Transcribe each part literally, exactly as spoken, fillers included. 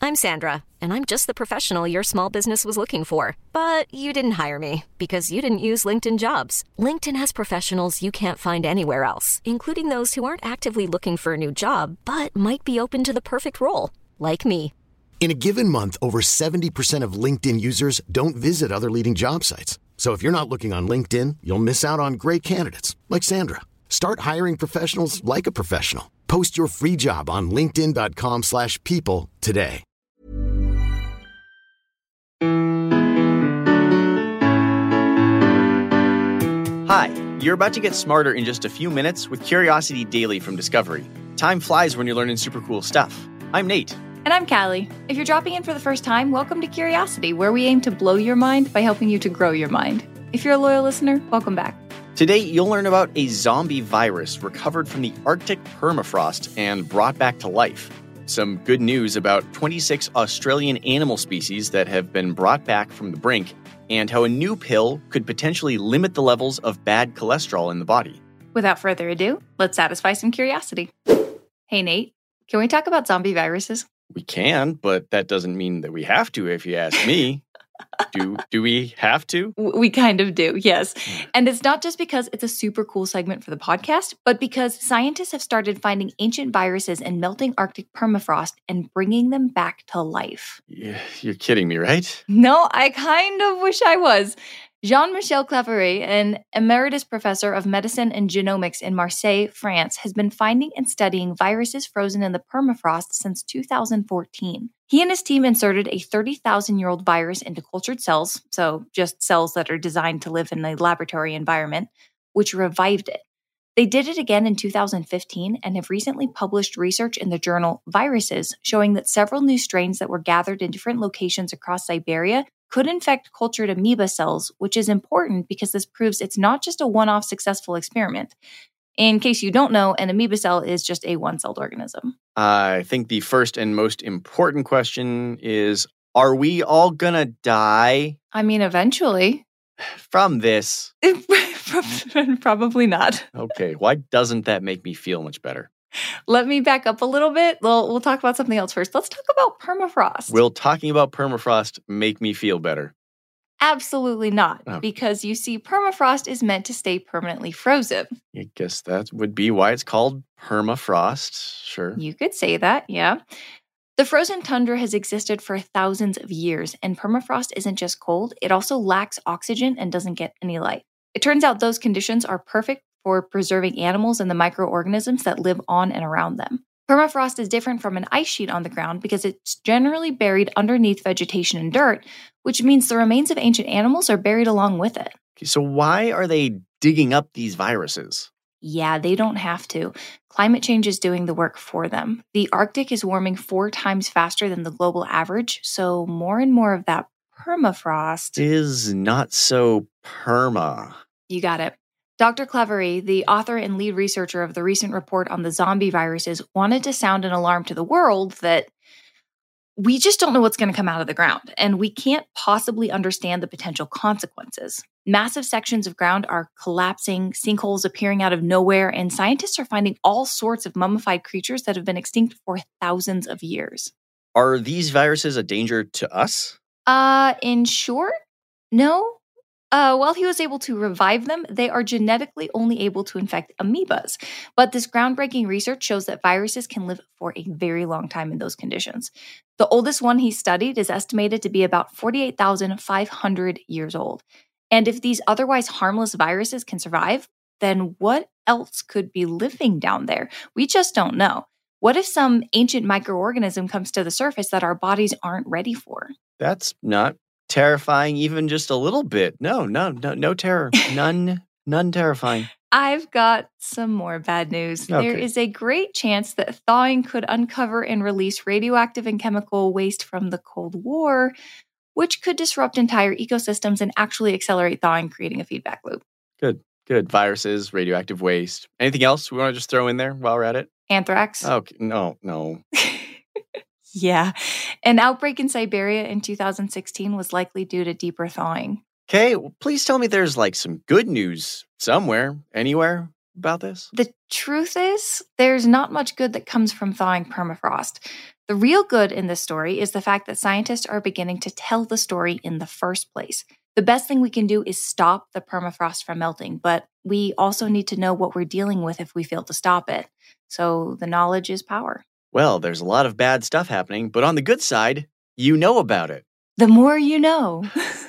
I'm Sandra, and I'm just the professional your small business was looking for. But you didn't hire me because you didn't use LinkedIn Jobs. LinkedIn has professionals you can't find anywhere else, including those who aren't actively looking for a new job, but might be open to the perfect role, like me. In a given month, over seventy percent of LinkedIn users don't visit other leading job sites. So if you're not looking on LinkedIn, you'll miss out on great candidates like Sandra. Start hiring professionals like a professional. Post your free job on linkedin.com slash people today. Hi, you're about to get smarter in just a few minutes with Curiosity Daily from Discovery. Time flies when you're learning super cool stuff. I'm Nate. And I'm Callie. If you're dropping in for the first time, welcome to Curiosity, where we aim to blow your mind by helping you to grow your mind. If you're a loyal listener, welcome back. Today, you'll learn about a zombie virus recovered from the Arctic permafrost and brought back to life. Some good news about twenty-six Australian animal species that have been brought back from the brink, and how a new pill could potentially limit the levels of bad cholesterol in the body. Without further ado, let's satisfy some curiosity. Hey, Nate, can we talk about zombie viruses? We can, but that doesn't mean that we have to, if you ask me. Do do we have to? We kind of do, yes. And it's not just because it's a super cool segment for the podcast, but because scientists have started finding ancient viruses in melting Arctic permafrost and bringing them back to life. Yeah, you're kidding me, right? No, I kind of wish I was. Jean-Michel Claverie, an emeritus professor of medicine and genomics in Marseille, France, has been finding and studying viruses frozen in the permafrost since two thousand fourteen. He and his team inserted a thirty thousand year old virus into cultured cells, so just cells that are designed to live in a laboratory environment, which revived it. They did it again in two thousand fifteen and have recently published research in the journal Viruses showing that several new strains that were gathered in different locations across Siberia could infect cultured amoeba cells, which is important because this proves it's not just a one-off successful experiment. In case you don't know, an amoeba cell is just a one-celled organism. I think the first and most important question is, are we all gonna die? I mean, eventually. From this? Probably not. Okay, why doesn't that make me feel much better? Let me back up a little bit. We'll, we'll talk about something else first. Let's talk about permafrost. Will talking about permafrost make me feel better? Absolutely not, Oh. because you see, permafrost is meant to stay permanently frozen. I guess that would be why it's called permafrost. Sure. You could say that, yeah. The frozen tundra has existed for thousands of years, and permafrost isn't just cold, it also lacks oxygen and doesn't get any light. It turns out those conditions are perfect for preserving animals and the microorganisms that live on and around them. Permafrost is different from an ice sheet on the ground because it's generally buried underneath vegetation and dirt, which means the remains of ancient animals are buried along with it. Okay, so why are they digging up these viruses? Yeah, they don't have to. Climate change is doing the work for them. The Arctic is warming four times faster than the global average, so more and more of that permafrost Is not so perma. You got it. Doctor Claverie, the author and lead researcher of the recent report on the zombie viruses, wanted to sound an alarm to the world that we just don't know what's going to come out of the ground, and we can't possibly understand the potential consequences. Massive sections of ground are collapsing, sinkholes appearing out of nowhere, and scientists are finding all sorts of mummified creatures that have been extinct for thousands of years. Are these viruses a danger to us? Uh, in short, no. Uh, while he was able to revive them, they are genetically only able to infect amoebas. But this groundbreaking research shows that viruses can live for a very long time in those conditions. The oldest one he studied is estimated to be about forty-eight thousand five hundred years old. And if these otherwise harmless viruses can survive, then what else could be living down there? We just don't know. What if some ancient microorganism comes to the surface that our bodies aren't ready for? That's not terrifying even just a little bit. No, no, no, no terror. None, none terrifying. I've got some more bad news. Okay. There is a great chance that thawing could uncover and release radioactive and chemical waste from the Cold War, which could disrupt entire ecosystems and actually accelerate thawing, creating a feedback loop. Good, good. Viruses, radioactive waste. Anything else we want to just throw in there while we're at it? Anthrax. Okay, no, no. Yeah. An outbreak in Siberia in two thousand sixteen was likely due to deeper thawing. Okay, well, please tell me there's like some good news somewhere, anywhere. about this? The truth is, there's not much good that comes from thawing permafrost. The real good in this story is the fact that scientists are beginning to tell the story in the first place. The best thing we can do is stop the permafrost from melting, but we also need to know what we're dealing with if we fail to stop it. So the knowledge is power. Well, there's a lot of bad stuff happening, but on the good side, you know about it. The more you know.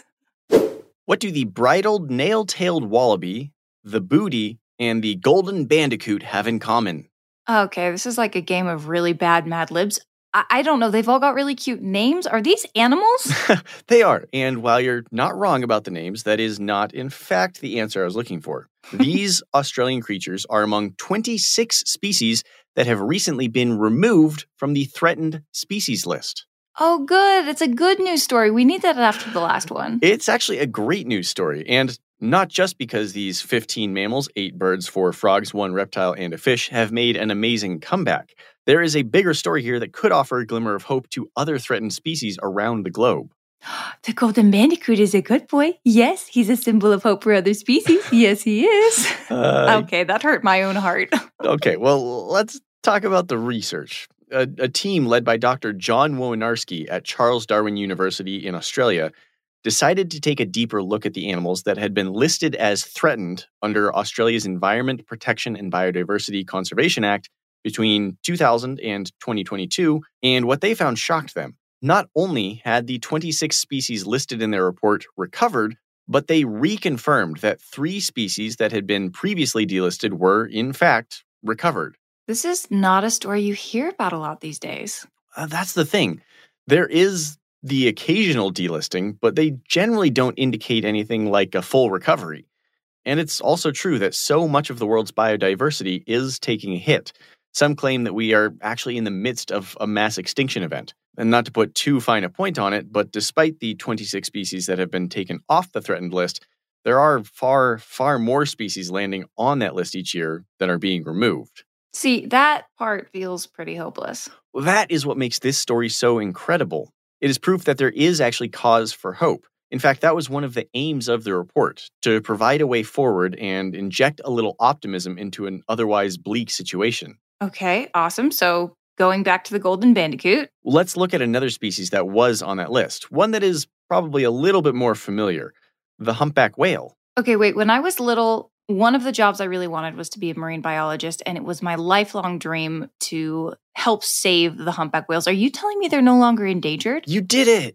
What do the bridled nail-tailed wallaby, the booty, and the golden bandicoot have in common? Okay, this is like a game of really bad Mad Libs. I, I don't know, they've all got really cute names. Are these animals? They are, and while you're not wrong about the names, that is not, in fact, the answer I was looking for. These Australian creatures are among twenty-six species that have recently been removed from the threatened species list. Oh, good. It's a good news story. We need that after the last one. It's actually a great news story, and not just because these fifteen mammals, eight birds, four frogs, one reptile, and a fish have made an amazing comeback. There is a bigger story here that could offer a glimmer of hope to other threatened species around the globe. The golden bandicoot is a good boy. Yes, he's a symbol of hope for other species. Yes, he is. Uh, okay, that hurt my own heart. Okay, well, let's talk about the research. A, a team led by Doctor John Woinarski at Charles Darwin University in Australia decided to take a deeper look at the animals that had been listed as threatened under Australia's Environment Protection and Biodiversity Conservation Act between two thousand and twenty twenty-two, and what they found shocked them. Not only had the twenty-six species listed in their report recovered, but they reconfirmed that three species that had been previously delisted were, in fact, recovered. This is not a story you hear about a lot these days. Uh, that's the thing. There is the occasional delisting, but they generally don't indicate anything like a full recovery. And it's also true that so much of the world's biodiversity is taking a hit. Some claim that we are actually in the midst of a mass extinction event. And not to put too fine a point on it, but despite the twenty-six species that have been taken off the threatened list, there are far, far more species landing on that list each year than are being removed. See, that part feels pretty hopeless. Well, that is what makes this story so incredible. It is proof that there is actually cause for hope. In fact, that was one of the aims of the report, to provide a way forward and inject a little optimism into an otherwise bleak situation. Okay, awesome. So going back to the golden bandicoot. Let's look at another species that was on that list, one that is probably a little bit more familiar, the humpback whale. Okay, wait, when I was little, one of the jobs I really wanted was to be a marine biologist, and it was my lifelong dream to help save the humpback whales. Are you telling me they're no longer endangered? You did it!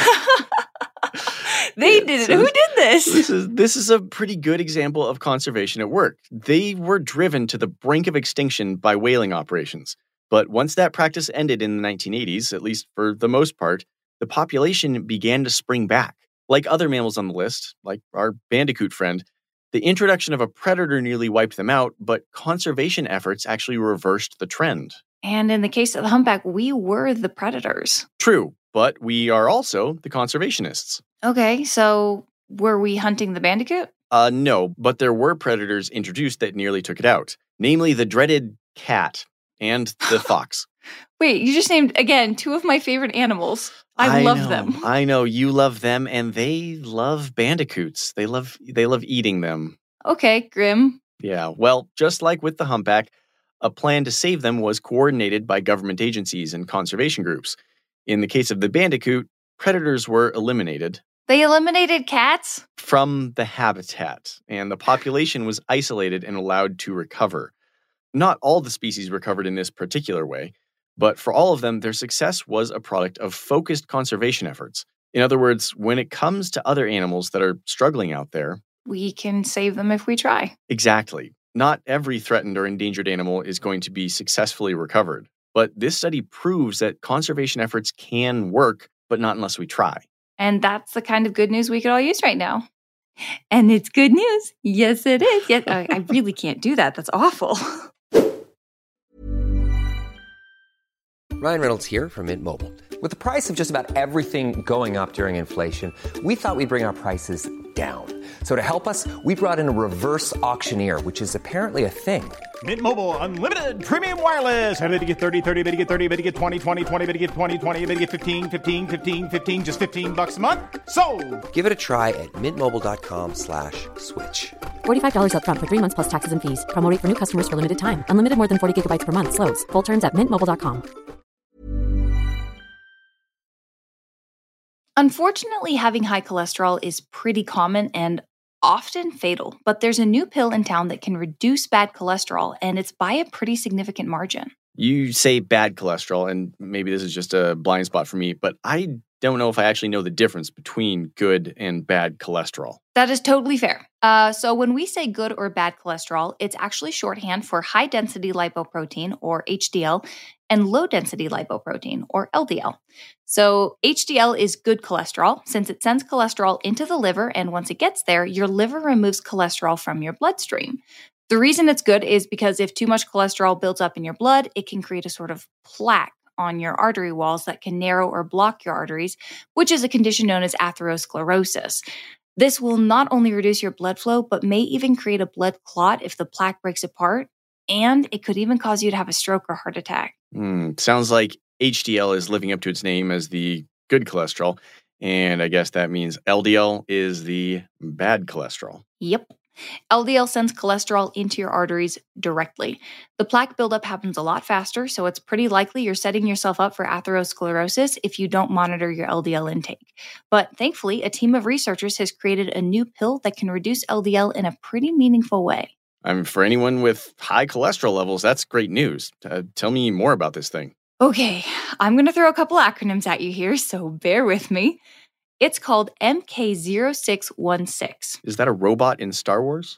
They yeah, did it. so Who did this? This is this is a pretty good example of conservation at work. They were driven to the brink of extinction by whaling operations. But once that practice ended in the nineteen eighties, at least for the most part, the population began to spring back. Like other mammals on the list, like our bandicoot friend, the introduction of a predator nearly wiped them out, but conservation efforts actually reversed the trend. And in the case of the humpback, we were the predators. True, but we are also the conservationists. Okay, so were we hunting the bandicoot? Uh, no, but there were predators introduced that nearly took it out, namely the dreaded cat and the fox. Wait, you just named, again, two of my favorite animals. I, I love know, them. I know, you love them, and they love bandicoots. They love they love eating them. Okay, grim. Yeah, well, just like with the humpback, a plan to save them was coordinated by government agencies and conservation groups. In the case of the bandicoot, predators were eliminated. They eliminated cats? From the habitat, and the population was isolated and allowed to recover. Not all the species recovered in this particular way, but for all of them, their success was a product of focused conservation efforts. In other words, when it comes to other animals that are struggling out there, we can save them if we try. Exactly. Not every threatened or endangered animal is going to be successfully recovered. But this study proves that conservation efforts can work, but not unless we try. And that's the kind of good news we could all use right now. And it's good news. Yes, it is. Yes, I, I really can't do that. That's awful. Ryan Reynolds here from Mint Mobile. With the price of just about everything going up during inflation, we thought we'd bring our prices down. So to help us, we brought in a reverse auctioneer, which is apparently a thing. Mint Mobile Unlimited Premium Wireless. How to get thirty, thirty, how to get thirty, how to get twenty, twenty, twenty, how to get twenty, twenty, how to get fifteen, fifteen, fifteen, fifteen, just fifteen bucks a month? Sold! Give it a try at mintmobile.com slash switch. forty-five dollars up front for three months plus taxes and fees. Promo rate for new customers for limited time. Unlimited more than forty gigabytes per month. Slows full terms at mint mobile dot com. Unfortunately, having high cholesterol is pretty common and often fatal, but there's a new pill in town that can reduce bad cholesterol, and it's by a pretty significant margin. You say bad cholesterol, and maybe this is just a blind spot for me, but I don't know if I actually know the difference between good and bad cholesterol. That is totally fair. Uh, so when we say good or bad cholesterol, it's actually shorthand for high-density lipoprotein, or H D L, and low-density lipoprotein, or L D L. So H D L is good cholesterol since it sends cholesterol into the liver, and once it gets there, your liver removes cholesterol from your bloodstream. The reason it's good is because if too much cholesterol builds up in your blood, it can create a sort of plaque on your artery walls that can narrow or block your arteries, which is a condition known as atherosclerosis. This will not only reduce your blood flow, but may even create a blood clot if the plaque breaks apart, and it could even cause you to have a stroke or heart attack. Mm, sounds like H D L is living up to its name as the good cholesterol, and I guess that means L D L is the bad cholesterol. Yep. L D L sends cholesterol into your arteries directly. The plaque buildup happens a lot faster, so it's pretty likely you're setting yourself up for atherosclerosis if you don't monitor your L D L intake. But thankfully, a team of researchers has created a new pill that can reduce L D L in a pretty meaningful way. I mean, for anyone with high cholesterol levels, that's great news. Uh, tell me more about this thing. Okay, I'm going to throw a couple acronyms at you here, so bear with me. It's called M K zero six one six. Is that a robot in Star Wars?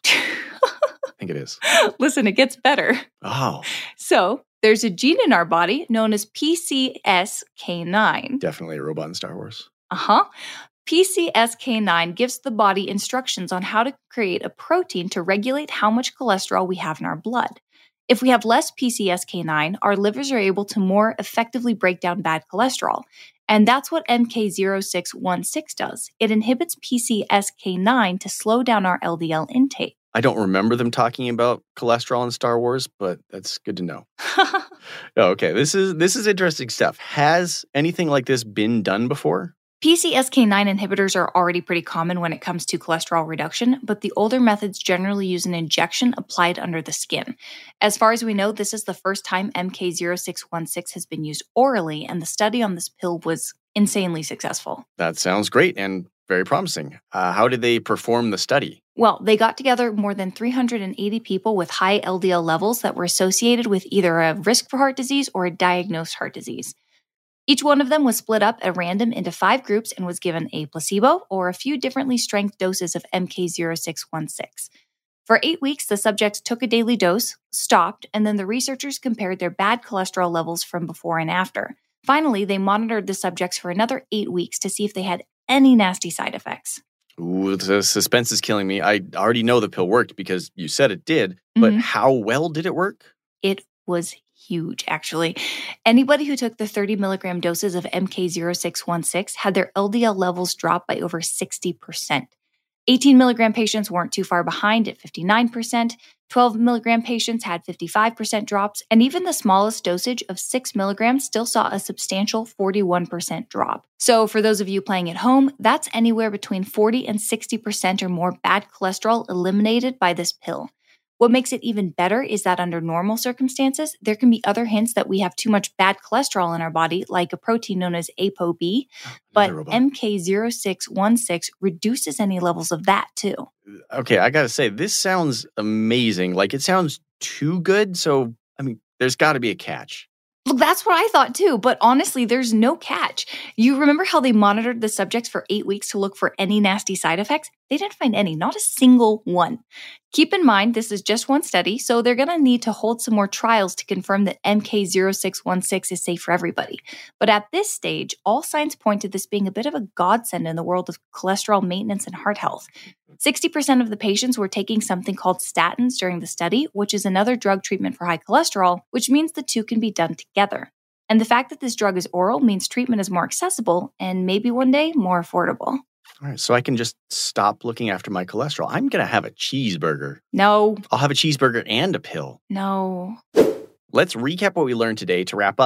I think it is. Listen, it gets better. Oh. So, there's a gene in our body known as P C S K nine. Definitely a robot in Star Wars. Uh-huh. P C S K nine gives the body instructions on how to create a protein to regulate how much cholesterol we have in our blood. If we have less P C S K nine, our livers are able to more effectively break down bad cholesterol. And that's what M K zero six one six does. It inhibits P C S K nine to slow down our L D L intake. I don't remember them talking about cholesterol in Star Wars, but that's good to know. Oh, okay, this is this is interesting stuff. Has anything like this been done before? P C S K nine inhibitors are already pretty common when it comes to cholesterol reduction, but the older methods generally use an injection applied under the skin. As far as we know, this is the first time M K zero six one six has been used orally, and the study on this pill was insanely successful. That sounds great and very promising. Uh, how did they perform the study? Well, they got together more than three hundred eighty people with high L D L levels that were associated with either a risk for heart disease or a diagnosed heart disease. Each one of them was split up at random into five groups and was given a placebo or a few differently strength doses of M K zero six one six. For eight weeks, the subjects took a daily dose, stopped, and then the researchers compared their bad cholesterol levels from before and after. Finally, they monitored the subjects for another eight weeks to see if they had any nasty side effects. Ooh, the suspense is killing me. I already know the pill worked because you said it did, but Mm-hmm. how well did it work? It was huge, actually. Anybody who took the thirty milligram doses of M K zero six one six had their L D L levels drop by over sixty percent. eighteen milligram patients weren't too far behind at fifty-nine percent. twelve milligram patients had fifty-five percent drops, and even the smallest dosage of six milligrams still saw a substantial forty-one percent drop. So for those of you playing at home, that's anywhere between forty and sixty percent or more bad cholesterol eliminated by this pill. What makes it even better is that under normal circumstances, there can be other hints that we have too much bad cholesterol in our body, like a protein known as ApoB, but M K zero six one six reduces any levels of that too. Okay, I gotta say, this sounds amazing. Like, it sounds too good, so, I mean, there's gotta be a catch. Look, that's what I thought too, but honestly, there's no catch. You remember how they monitored the subjects for eight weeks to look for any nasty side effects? They didn't find any, not a single one. Keep in mind, this is just one study, so they're going to need to hold some more trials to confirm that M K zero six one six is safe for everybody. But at this stage, all signs point to this being a bit of a godsend in the world of cholesterol maintenance and heart health. sixty percent of the patients were taking something called statins during the study, which is another drug treatment for high cholesterol, which means the two can be done together. And the fact that this drug is oral means treatment is more accessible and maybe one day more affordable. All right, so I can just stop looking after my cholesterol. I'm going to have a cheeseburger. No. I'll have a cheeseburger and a pill. No. Let's recap what we learned today to wrap up.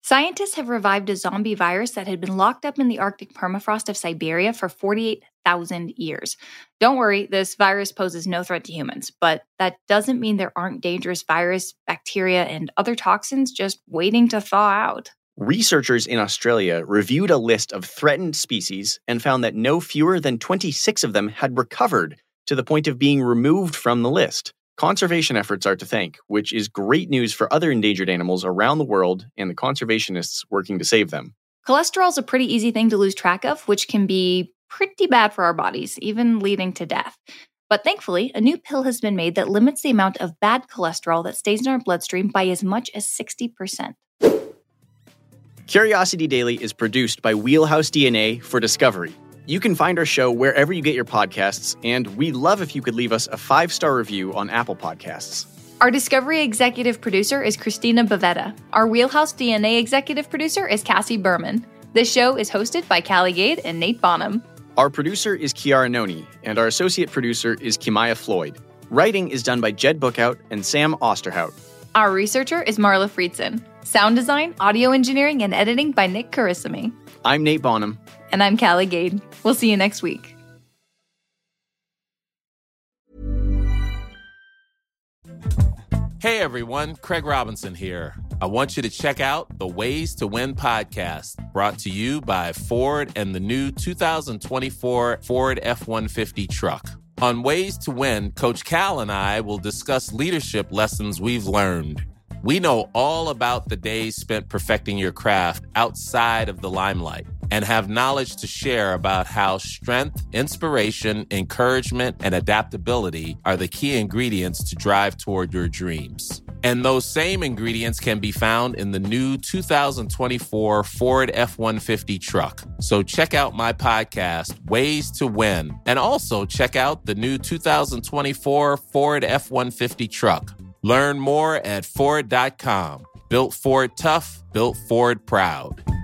Scientists have revived a zombie virus that had been locked up in the Arctic permafrost of Siberia for forty-eight thousand years. Don't worry, this virus poses no threat to humans, but that doesn't mean there aren't dangerous virus, bacteria, and other toxins just waiting to thaw out. Researchers in Australia reviewed a list of threatened species and found that no fewer than twenty-six of them had recovered to the point of being removed from the list. Conservation efforts are to thank, which is great news for other endangered animals around the world and the conservationists working to save them. Cholesterol is a pretty easy thing to lose track of, which can be pretty bad for our bodies, even leading to death. But thankfully, a new pill has been made that limits the amount of bad cholesterol that stays in our bloodstream by as much as sixty percent. Curiosity Daily is produced by Wheelhouse D N A for Discovery. You can find our show wherever you get your podcasts, and we'd love if you could leave us a five-star review on Apple Podcasts. Our Discovery executive producer is Christina Bavetta. Our Wheelhouse D N A executive producer is Cassie Berman. This show is hosted by Callie Gade and Nate Bonham. Our producer is Kiara Noni, and our associate producer is Kimaya Floyd. Writing is done by Jed Bookout and Sam Osterhout. Our researcher is Marla Friedson. Sound design, audio engineering, and editing by Nick Carissimi. I'm Nate Bonham. And I'm Callie Gade. We'll see you next week. Hey everyone, Craig Robinson here. I want you to check out the Ways to Win podcast, brought to you by Ford and the new two thousand twenty-four Ford F one fifty truck. On Ways to Win, Coach Cal and I will discuss leadership lessons we've learned. We know all about the days spent perfecting your craft outside of the limelight and have knowledge to share about how strength, inspiration, encouragement, and adaptability are the key ingredients to drive toward your dreams. And those same ingredients can be found in the new two thousand twenty-four Ford F one fifty truck. So check out my podcast, Ways to Win, and also check out the new two thousand twenty-four Ford F one fifty truck. Learn more at Ford dot com. Built Ford tough, built Ford proud.